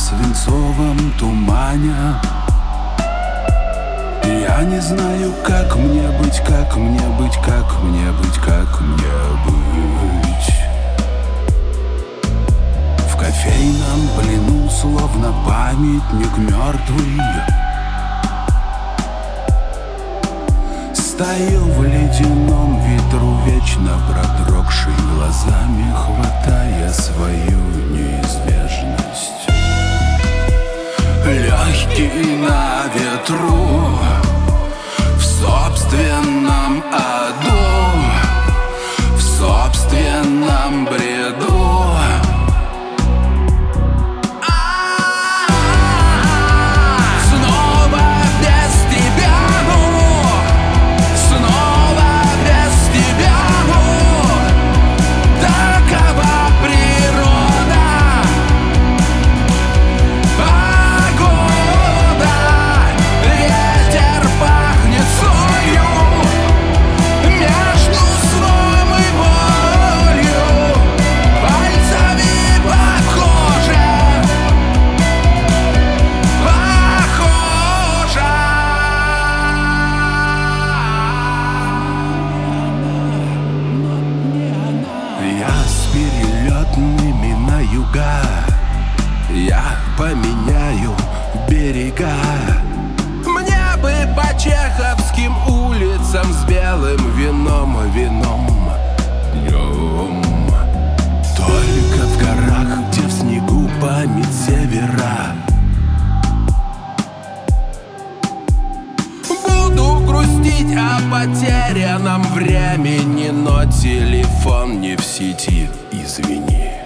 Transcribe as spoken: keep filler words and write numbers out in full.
свинцовом тумане. Я не знаю, как мне быть, как мне быть, как мне быть, как мне быть. В кофейном плену, словно памятник мертвый, стою в ледяном ветру, вечно продрогший глазами, хватая свою неизбежность. Легкий на ветру, в собственном аду, в собственном бреду. Перелетными на юга я поменяю берега. Мне бы по чеховским улицам с белым вином, вином днем. Только в горах, где в снегу память севера, буду грустить о потерянном времени, но телефон не в сети, извини.